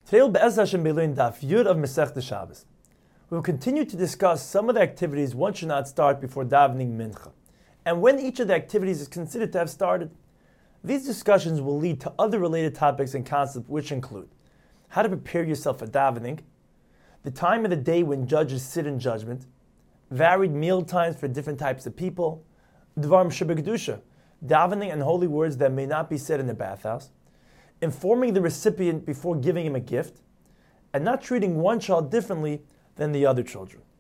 Today we'll Be'ez Hashem learn Daf Yud of Masechta Shabbos. We will continue to discuss some of the activities one should not start before davening mincha, and when each of the activities is considered to have started. These discussions will lead to other related topics and concepts which include how to prepare yourself for davening, the time of the day when judges sit in judgment, varied meal times for different types of people, Dvarim Shebekdusha, davening and holy words that may not be said in the bathhouse, informing the recipient before giving him a gift, and not treating one child differently than the other children.